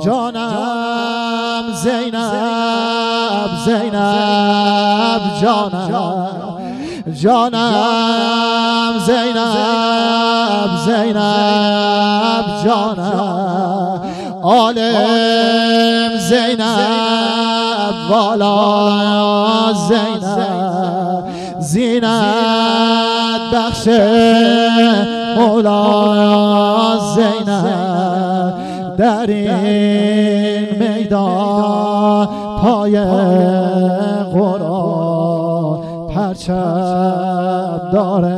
جانم زینب زینب جانم جانم زینب زینب جانم عالم زینب والا زینب زینت بخش مولا زینب در این میدان پای قرآن پرچم داره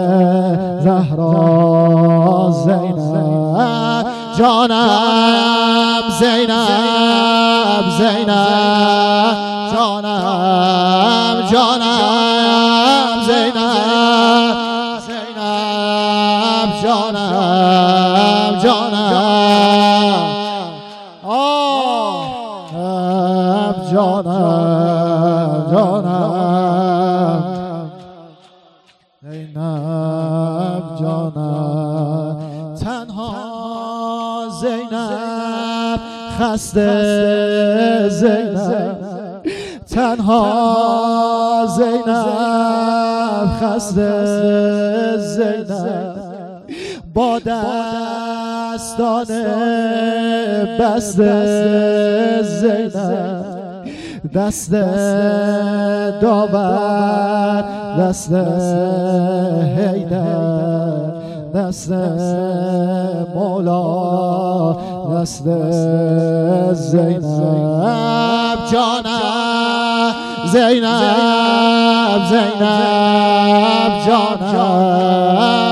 زهرا زینب جانم زینب زینب جانم جانم زینب زینب جانم جانم جانم جانم زینب جانم تنها زینب خسته زینب تنها زینب خسته زینب با دستان بسته زینب دست داور دست حیدر دست مولا دست زینب جانم زینب زینب جانم